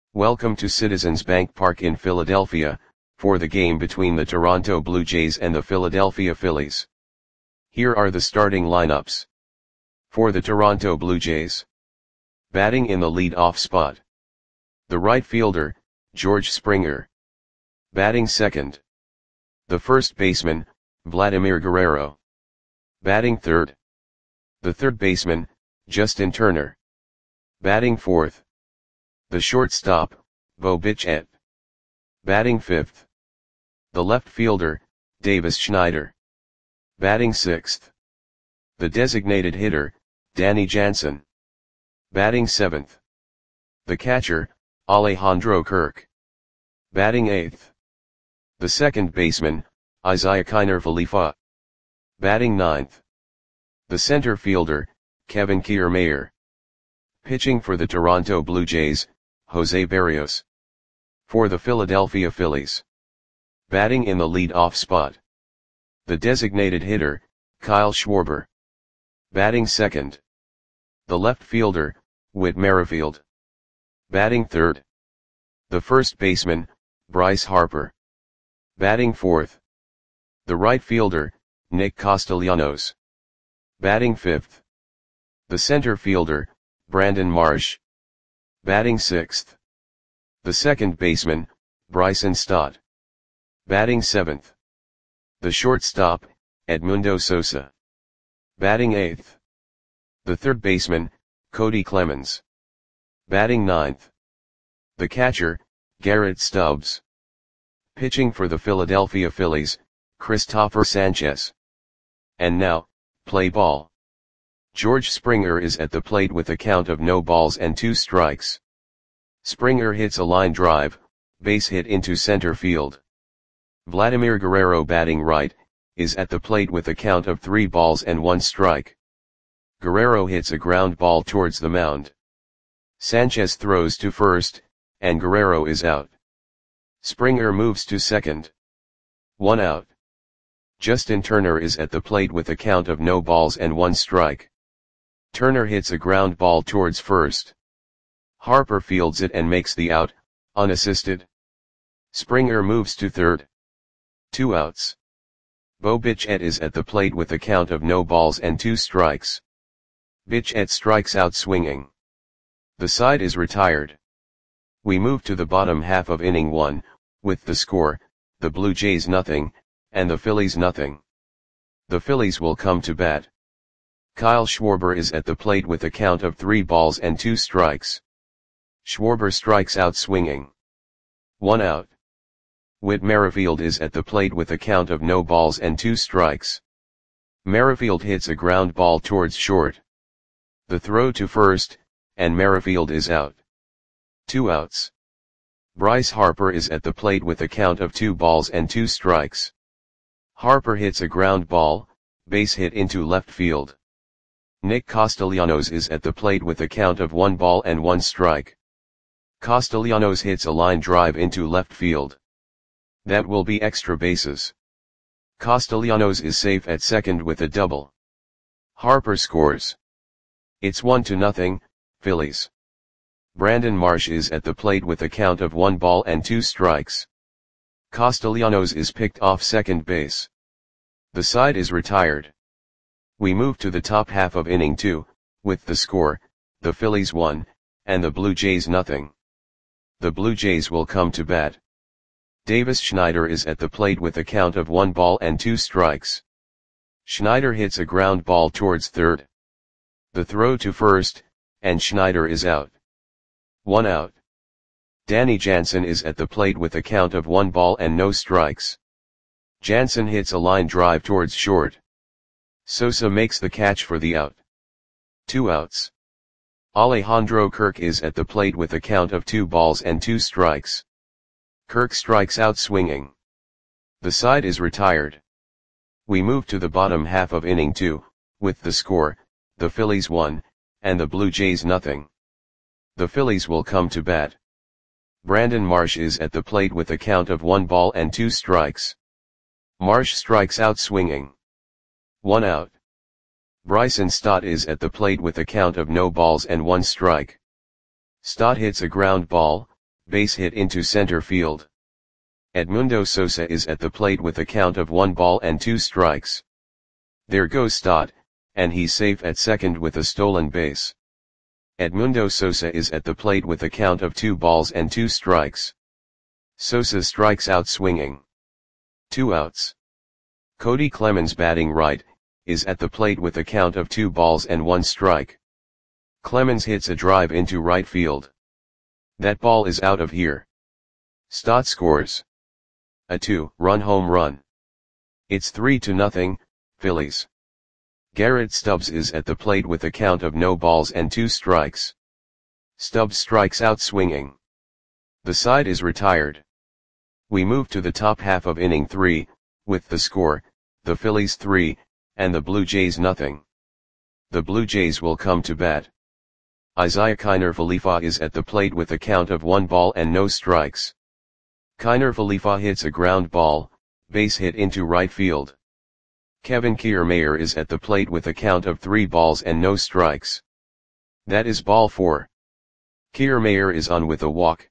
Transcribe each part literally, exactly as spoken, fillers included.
Welcome to Citizens Bank Park in Philadelphia, for the game between the Toronto Blue Jays and the Philadelphia Phillies. Here are the starting lineups. For the Toronto Blue Jays. Batting in the lead-off spot. The right fielder, George Springer. Batting second. The first baseman, Vladimir Guerrero. Batting third. The third baseman, Justin Turner. Batting fourth. The shortstop, Bo Bichette. Batting fifth. The left fielder, Davis Schneider. Batting sixth. The designated hitter, Danny Jansen. Batting seventh. The catcher, Alejandro Kirk. Batting eighth. The second baseman, Isiah Kiner-Falefa. Batting ninth. The center fielder, Kevin Kiermaier. Pitching for the Toronto Blue Jays, Jose Berrios. For the Philadelphia Phillies. Batting in the lead-off spot. The designated hitter, Kyle Schwarber. Batting second. The left fielder, Whit Merrifield. Batting third. The first baseman, Bryce Harper. Batting fourth. The right fielder, Nick Castellanos. Batting fifth. The center fielder, Brandon Marsh. Batting sixth. The second baseman, Bryson Stott. Batting seventh. The shortstop, Edmundo Sosa. Batting eighth. The third baseman, Cody Clemens. Batting ninth. The catcher, Garrett Stubbs. Pitching for the Philadelphia Phillies, Christopher Sanchez. And now, play ball. George Springer is at the plate with a count of no balls and two strikes. Springer hits a line drive, base hit into center field. Vladimir Guerrero, batting right, is at the plate with a count of three balls and one strike. Guerrero hits a ground ball towards the mound. Sanchez throws to first, and Guerrero is out. Springer moves to second. One out. Justin Turner is at the plate with a count of no balls and one strike. Turner hits a ground ball towards first. Harper fields it and makes the out, unassisted. Springer moves to third. Two outs. Bo Bichette is at the plate with a count of no balls and two strikes. Bichette strikes out swinging. The side is retired. We move to the bottom half of inning one, with the score, the Blue Jays nothing, and the Phillies nothing. The Phillies will come to bat. Kyle Schwarber is at the plate with a count of three balls and two strikes. Schwarber strikes out swinging. One out. Whit Merrifield is at the plate with a count of no balls and two strikes. Merrifield hits a ground ball towards short. The throw to first, and Merrifield is out. Two outs. Bryce Harper is at the plate with a count of two balls and two strikes. Harper hits a ground ball, base hit into left field. Nick Castellanos is at the plate with a count of one ball and one strike. Castellanos hits a line drive into left field. That will be extra bases. Castellanos is safe at second with a double. Harper scores. It's one to nothing, Phillies. Brandon Marsh is at the plate with a count of one ball and two strikes. Castellanos is picked off second base. The side is retired. We move to the top half of inning two, with the score, the Phillies one, and the Blue Jays nothing. The Blue Jays will come to bat. Davis Schneider is at the plate with a count of one ball and two strikes. Schneider hits a ground ball towards third. The throw to first, and Schneider is out. One out. Danny Jansen is at the plate with a count of one ball and no strikes. Jansen hits a line drive towards short. Sosa makes the catch for the out. Two outs. Alejandro Kirk is at the plate with a count of two balls and two strikes. Kirk strikes out swinging. The side is retired. We move to the bottom half of inning two, with the score, the Phillies one, and the Blue Jays nothing. The Phillies will come to bat. Brandon Marsh is at the plate with a count of one ball and two strikes. Marsh strikes out swinging. One out. Bryson Stott is at the plate with a count of no balls and one strike. Stott hits a ground ball, base hit into center field. Edmundo Sosa is at the plate with a count of one ball and two strikes. There goes Stott, and he's safe at second with a stolen base. Edmundo Sosa is at the plate with a count of two balls and two strikes. Sosa strikes out swinging. Two outs. Cody Clemens batting right, is at the plate with a count of two balls and one strike. Clemens hits a drive into right field. That ball is out of here. Stott scores a two-run home run. It's three to nothing, Phillies. Garrett Stubbs is at the plate with a count of no balls and two strikes. Stubbs strikes out swinging. The side is retired. We move to the top half of inning three, with the score, the Phillies three, and the Blue Jays nothing. The Blue Jays will come to bat. Isiah Kiner Falefa is at the plate with a count of one ball and no strikes. Kiner Falefa hits a ground ball, base hit into right field. Kevin Kiermaier is at the plate with a count of three balls and no strikes. That is ball four. Kiermaier is on with a walk.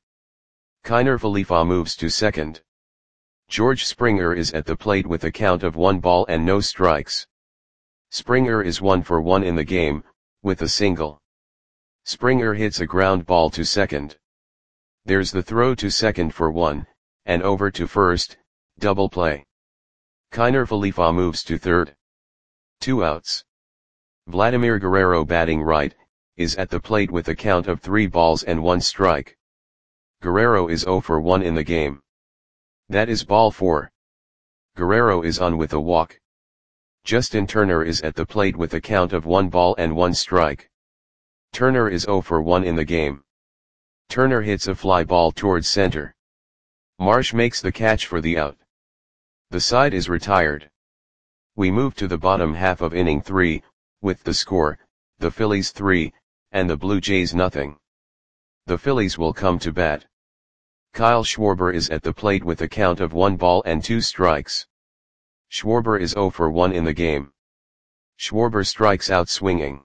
Kiner Falefa moves to second. George Springer is at the plate with a count of one ball and no strikes. Springer is one for one in the game, with a single. Springer hits a ground ball to second. There's the throw to second for one, and over to first, double play. Kiner Falefa moves to third. Two outs. Vladimir Guerrero batting right, is at the plate with a count of three balls and one strike. Guerrero is zero for one in the game. That is ball four. Guerrero is on with a walk. Justin Turner is at the plate with a count of one ball and one strike. Turner is zero for one in the game. Turner hits a fly ball towards center. Marsh makes the catch for the out. The side is retired. We move to the bottom half of inning three, with the score, the Phillies three, and the Blue Jays nothing. The Phillies will come to bat. Kyle Schwarber is at the plate with a count of one ball and two strikes. Schwarber is zero for one in the game. Schwarber strikes out swinging.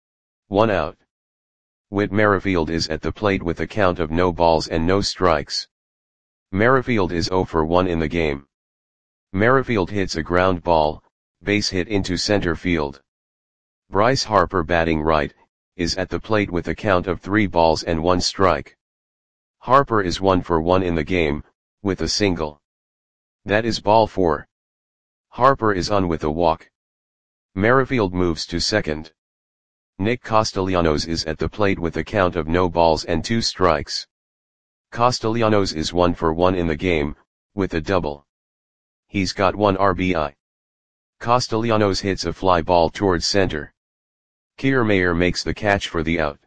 One out. Whit Merrifield is at the plate with a count of no balls and no strikes. Merrifield is zero for one in the game. Merrifield hits a ground ball, base hit into center field. Bryce Harper batting right, is at the plate with a count of three balls and one strike. Harper is one for one in the game, with a single. That is ball four. Harper is on with a walk. Merrifield moves to second. Nick Castellanos is at the plate with a count of no balls and two strikes. Castellanos is one for one in the game, with a double. He's got one R B I. Castellanos hits a fly ball towards center. Kiermaier makes the catch for the out.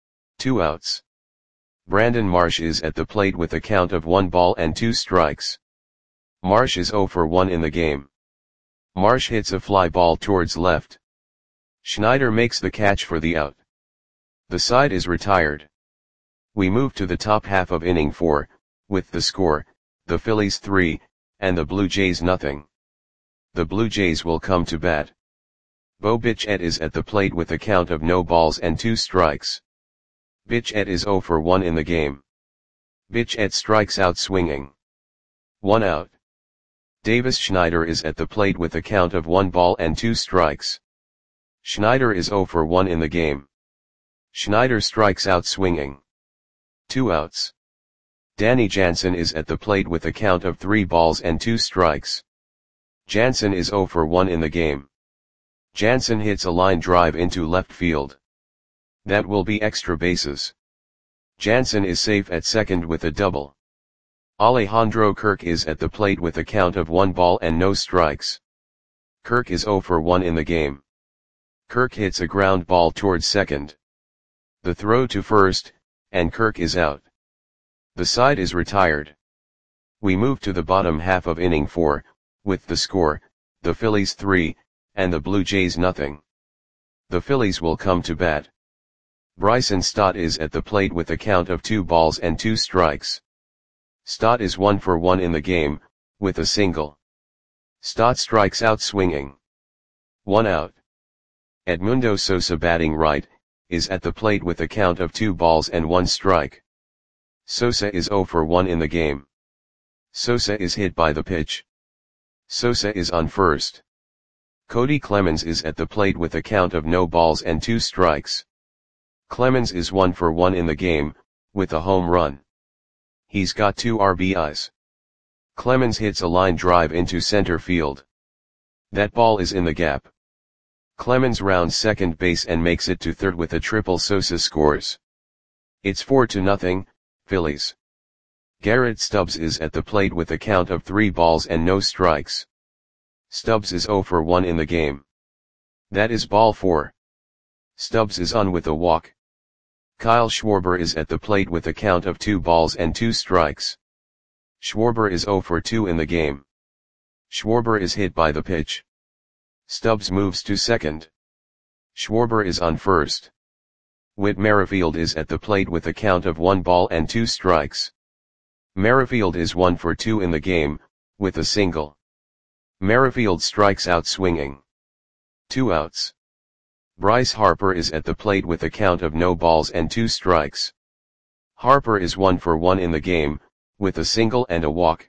Two outs. Brandon Marsh is at the plate with a count of one ball and two strikes. Marsh is zero for one in the game. Marsh hits a fly ball towards left. Schneider makes the catch for the out. The side is retired. We move to the top half of inning four, with the score, the Phillies three, and the Blue Jays nothing. The Blue Jays will come to bat. Bo Bichette is at the plate with a count of no balls and two strikes. Bichette is zero for one in the game. Bichette strikes out swinging. One out. Davis Schneider is at the plate with a count of one ball and two strikes. Schneider is zero for one in the game. Schneider strikes out swinging. Two outs. Danny Jansen is at the plate with a count of three balls and two strikes. Jansen is zero for one in the game. Jansen hits a line drive into left field. That will be extra bases. Jansen is safe at second with a double. Alejandro Kirk is at the plate with a count of one ball and no strikes. Kirk is zero for one in the game. Kirk hits a ground ball towards second. The throw to first, and Kirk is out. The side is retired. We move to the bottom half of inning four, with the score, the Phillies three, and the Blue Jays nothing. The Phillies will come to bat. Bryson Stott is at the plate with a count of two balls and two strikes. Stott is one for one in the game, with a single. Stott strikes out swinging. One out. Edmundo Sosa batting right, is at the plate with a count of two balls and one strike. Sosa is zero for one in the game. Sosa is hit by the pitch. Sosa is on first. Cody Clemens is at the plate with a count of no balls and two strikes. Clemens is one for one in the game, with a home run. He's got two R B Is. Clemens hits a line drive into center field. That ball is in the gap. Clemens rounds second base and makes it to third with a triple. Sosa scores. It's four to nothing, Phillies. Garrett Stubbs is at the plate with a count of three balls and no strikes. Stubbs is zero for one in the game. That is ball four. Stubbs is on with a walk. Kyle Schwarber is at the plate with a count of two balls and two strikes. Schwarber is zero for two in the game. Schwarber is hit by the pitch. Stubbs moves to second. Schwarber is on first. Whit Merrifield is at the plate with a count of one ball and two strikes. Merrifield is one for two in the game, with a single. Merrifield strikes out swinging. Two outs. Bryce Harper is at the plate with a count of no balls and two strikes. Harper is one for one in the game, with a single and a walk.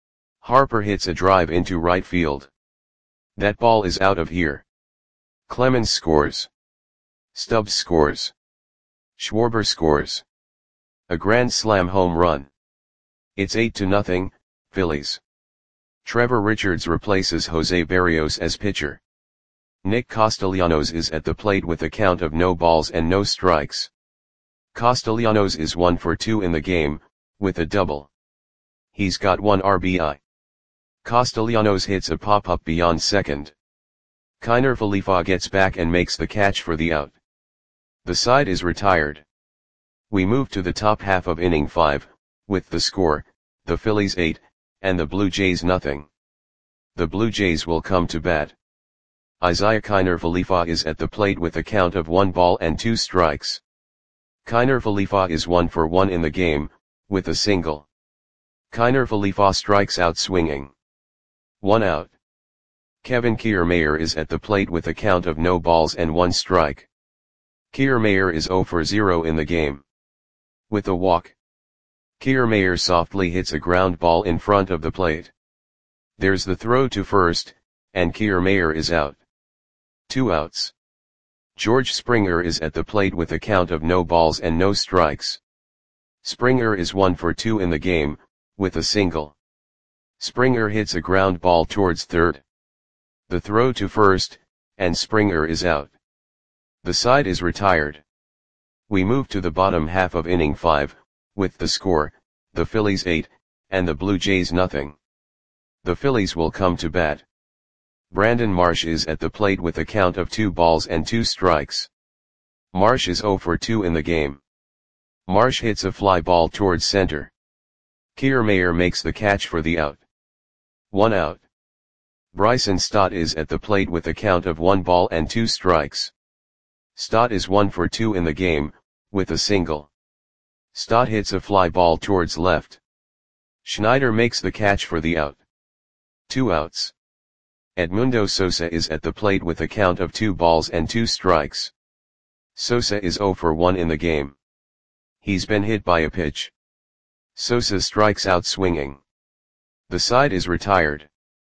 Harper hits a drive into right field. That ball is out of here. Clemens scores. Stubbs scores. Schwarber scores. A grand slam home run. It's eight to nothing, Phillies. Trevor Richards replaces Jose Berrios as pitcher. Nick Castellanos is at the plate with a count of no balls and no strikes. Castellanos is one for two in the game, with a double. He's got one R B I. Castellanos hits a pop-up beyond second. Kiner Falefa gets back and makes the catch for the out. The side is retired. We move to the top half of inning five, with the score, the Phillies eight, and the Blue Jays nothing. The Blue Jays will come to bat. Isaiah Kiner Falefa is at the plate with a count of one ball and two strikes. Kiner Falefa is one for one in the game, with a single. Kiner Falefa strikes out swinging. One out. Kevin Kiermaier is at the plate with a count of no balls and one strike. Kiermaier is zero for zero in the game. With a walk. Kiermaier softly hits a ground ball in front of the plate. There's the throw to first, and Kiermaier is out. Two outs. George Springer is at the plate with a count of no balls and no strikes. Springer is one for two in the game, with a single. Springer hits a ground ball towards third. The throw to first, and Springer is out. The side is retired. We move to the bottom half of inning five, with the score, the Phillies eight, and the Blue Jays nothing. The Phillies will come to bat. Brandon Marsh is at the plate with a count of two balls and two strikes. Marsh is zero for two in the game. Marsh hits a fly ball towards center. Kiermaier makes the catch for the out. One out. Bryson Stott is at the plate with a count of one ball and two strikes. Stott is one for two in the game, with a single. Stott hits a fly ball towards left. Schneider makes the catch for the out. Two outs. Edmundo Sosa is at the plate with a count of two balls and two strikes. Sosa is zero for one in the game. He's been hit by a pitch. Sosa strikes out swinging. The side is retired.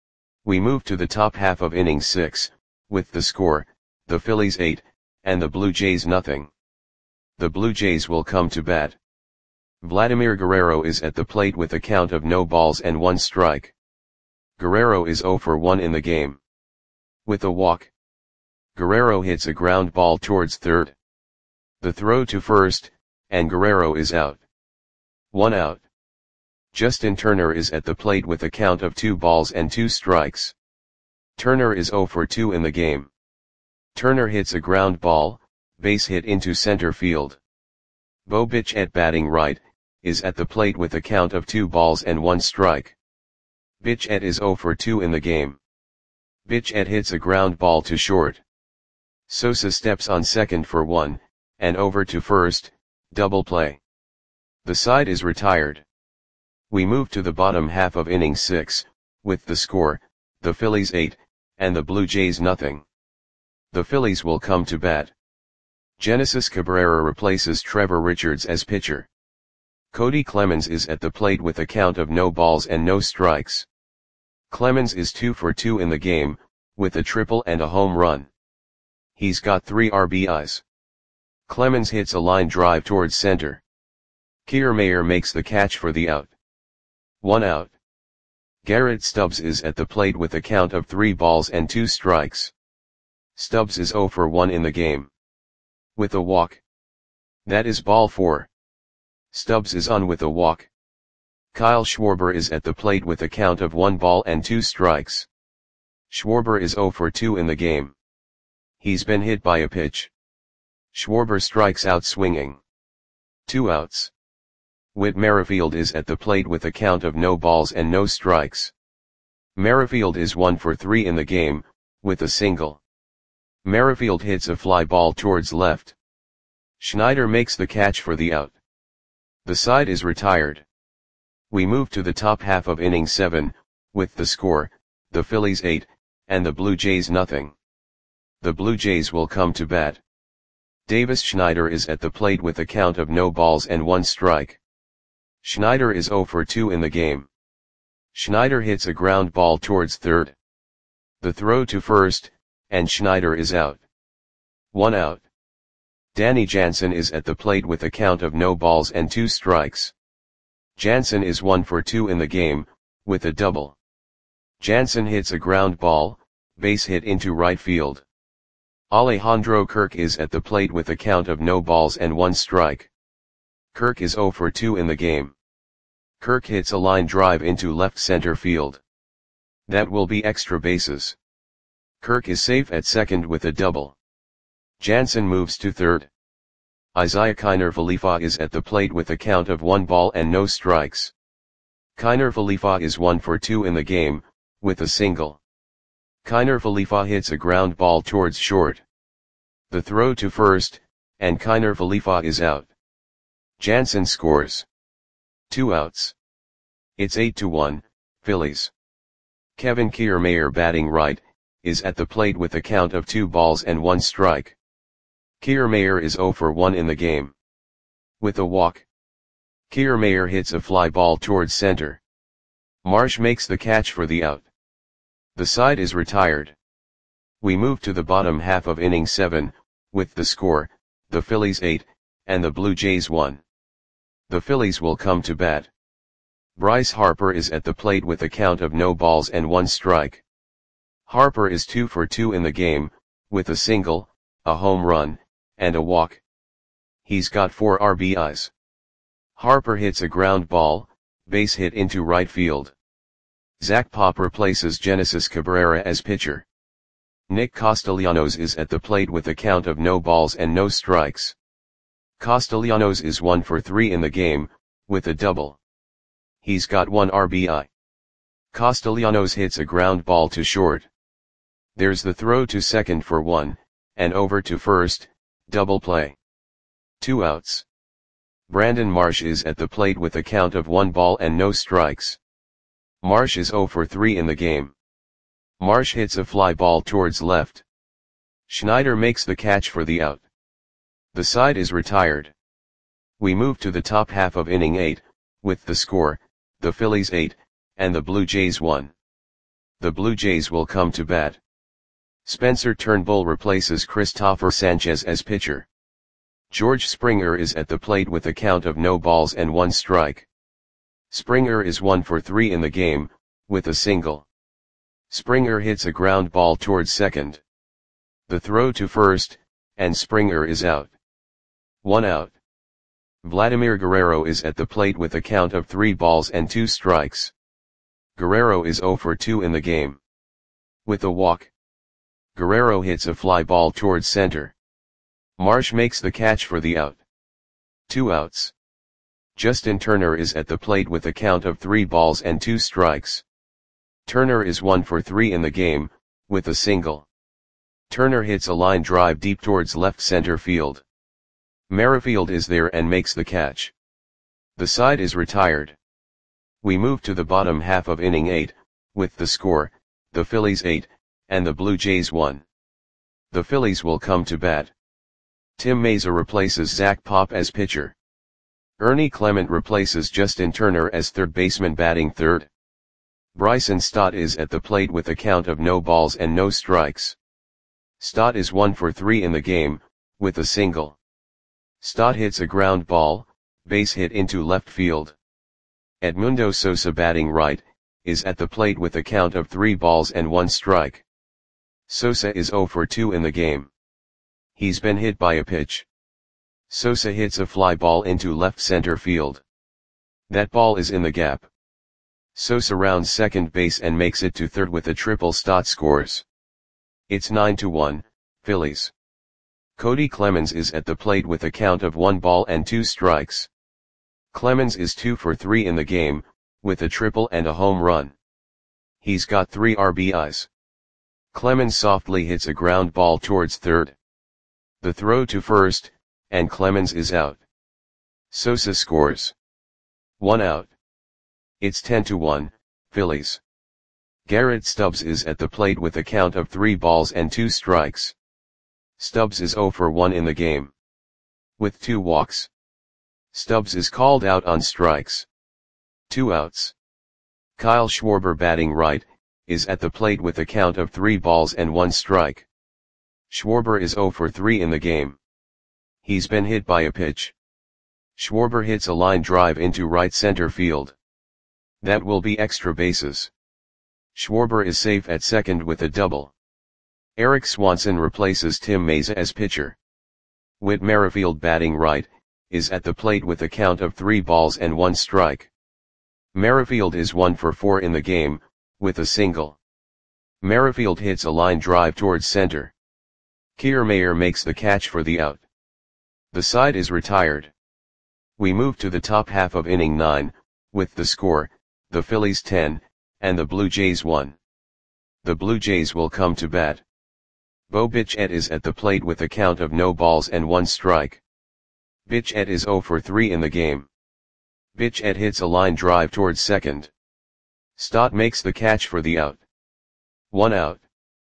We move to the top half of inning six, with the score, the Phillies eight, and the Blue Jays nothing. The Blue Jays will come to bat. Vladimir Guerrero is at the plate with a count of no balls and one strike. Guerrero is zero for one in the game. With a walk. Guerrero hits a ground ball towards third. The throw to first, and Guerrero is out. One out. Justin Turner is at the plate with a count of two balls and two strikes. Turner is zero for two in the game. Turner hits a ground ball, base hit into center field. Bo Bichette batting right, is at the plate with a count of two balls and one strike. Bichette is zero for two in the game. Bichette hits a ground ball to short. Sosa steps on second for one, and over to first, double play. The side is retired. We move to the bottom half of inning six, with the score, the Phillies eight, and the Blue Jays nothing. The Phillies will come to bat. Genesis Cabrera replaces Trevor Richards as pitcher. Cody Clemens is at the plate with a count of no balls and no strikes. Clemens is two for two in the game, with a triple and a home run. He's got three R B Is. Clemens hits a line drive towards center. Kiermaier makes the catch for the out. One out. Garrett Stubbs is at the plate with a count of three balls and two strikes. Stubbs is zero for one in the game. With a walk. That is ball four. Stubbs is on with a walk. Kyle Schwarber is at the plate with a count of one ball and two strikes. Schwarber is zero for two in the game. He's been hit by a pitch. Schwarber strikes out swinging. Two outs. Whit Merrifield is at the plate with a count of no balls and no strikes. Merrifield is one for three in the game, with a single. Merrifield hits a fly ball towards left. Schneider makes the catch for the out. The side is retired. We move to the top half of inning seven, with the score, the Phillies eight, and the Blue Jays nothing. The Blue Jays will come to bat. Davis Schneider is at the plate with a count of no balls and one strike. Schneider is zero for two in the game. Schneider hits a ground ball towards third. The throw to first, and Schneider is out. One out. Danny Jansen is at the plate with a count of no balls and two strikes. Jansen is one for two in the game, with a double. Jansen hits a ground ball, base hit into right field. Alejandro Kirk is at the plate with a count of no balls and one strike. Kirk is zero for two in the game. Kirk hits a line drive into left center field. That will be extra bases. Kirk is safe at second with a double. Jansen moves to third. Isaiah Kiner Falefa is at the plate with a count of one ball and no strikes. Kiner Falefa is one for two in the game, with a single. Kiner Falefa hits a ground ball towards short. The throw to first, and Kiner Falefa is out. Jansen scores. Two outs. It's eight to one, Phillies. Kevin Kiermaier, batting right, is at the plate with a count of two balls and one strike. Kiermaier is zero for one in the game. With a walk. Kiermaier hits a fly ball towards center. Marsh makes the catch for the out. The side is retired. We move to the bottom half of inning seven, with the score, the Phillies eight, and the Blue Jays one. The Phillies will come to bat. Bryce Harper is at the plate with a count of no balls and one strike. Harper is two for two in the game, with a single, a home run, and a walk. He's got four R B Is. Harper hits a ground ball, base hit into right field. Zach Pop replaces Genesis Cabrera as pitcher. Nick Castellanos is at the plate with a count of no balls and no strikes. Castellanos is one for three in the game, with a double. He's got one R B I. Castellanos hits a ground ball to short. There's the throw to second for one, and over to first, double play. Two outs. Brandon Marsh is at the plate with a count of one ball and no strikes. Marsh is zero for three in the game. Marsh hits a fly ball towards left. Schneider makes the catch for the out. The side is retired. We move to the top half of inning eight, with the score, the Phillies eight, and the Blue Jays one. The Blue Jays will come to bat. Spencer Turnbull replaces Christopher Sanchez as pitcher. George Springer is at the plate with a count of no balls and one strike. Springer is one for three in the game, with a single. Springer hits a ground ball towards second. The throw to first, and Springer is out. One out. Vladimir Guerrero is at the plate with a count of three balls and two strikes. Guerrero is zero for two in the game. With a walk. Guerrero hits a fly ball towards center. Marsh makes the catch for the out. Two outs. Justin Turner is at the plate with a count of three balls and two strikes. Turner is one for three in the game, with a single. Turner hits a line drive deep towards left center field. Merrifield is there and makes the catch. The side is retired. We move to the bottom half of inning eight, with the score, the Phillies eight, and the Blue Jays one. The Phillies will come to bat. Tim Mayza replaces Zach Pop as pitcher. Ernie Clement replaces Justin Turner as third baseman batting third. Bryson Stott is at the plate with a count of no balls and no strikes. Stott is one for three in the game, with a single. Stott hits a ground ball, base hit into left field. Edmundo Sosa batting right, is at the plate with a count of three balls and one strike. Sosa is zero for two in the game. He's been hit by a pitch. Sosa hits a fly ball into left center field. That ball is in the gap. Sosa rounds second base and makes it to third with a triple. Stott scores. It's nine to one, Phillies. Cody Clemens is at the plate with a count of one ball and two strikes. Clemens is two for three in the game, with a triple and a home run. He's got three R B Is. Clemens softly hits a ground ball towards third. The throw to first, and Clemens is out. Sosa scores. One out. It's ten to one, Phillies. Garrett Stubbs is at the plate with a count of three balls and two strikes. Stubbs is zero for one in the game, with two walks. Stubbs is called out on strikes. Two outs. Kyle Schwarber batting right, is at the plate with a count of three balls and one strike. Schwarber is zero for three in the game. He's been hit by a pitch. Schwarber hits a line drive into right center field. That will be extra bases. Schwarber is safe at second with a double. Eric Swanson replaces Tim Mayza as pitcher. Whit Merrifield batting right, is at the plate with a count of three balls and one strike. Merrifield is one for four in the game, with a single. Merrifield hits a line drive towards center. Kiermaier makes the catch for the out. The side is retired. We move to the top half of inning nine, with the score, the Phillies ten, and the Blue Jays one. The Blue Jays will come to bat. Bo Bichette is at the plate with a count of no balls and one strike. Bichette is zero for three in the game. Bichette hits a line drive towards second. Stott makes the catch for the out. One out.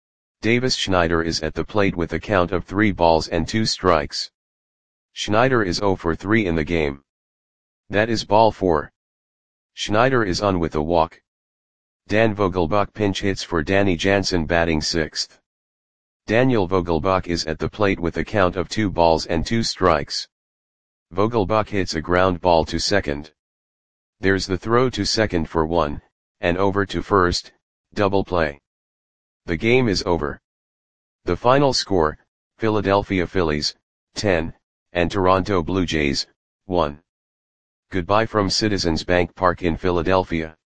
Davis Schneider is at the plate with a count of three balls and two strikes. Schneider is zero for three in the game. That is ball four. Schneider is on with a walk. Dan Vogelbach pinch hits for Danny Jansen batting sixth. Daniel Vogelbach is at the plate with a count of two balls and two strikes. Vogelbach hits a ground ball to second. There's the throw to second for one, and over to first, double play. The game is over. The final score, Philadelphia Phillies, ten, and Toronto Blue Jays, one. Goodbye from Citizens Bank Park in Philadelphia.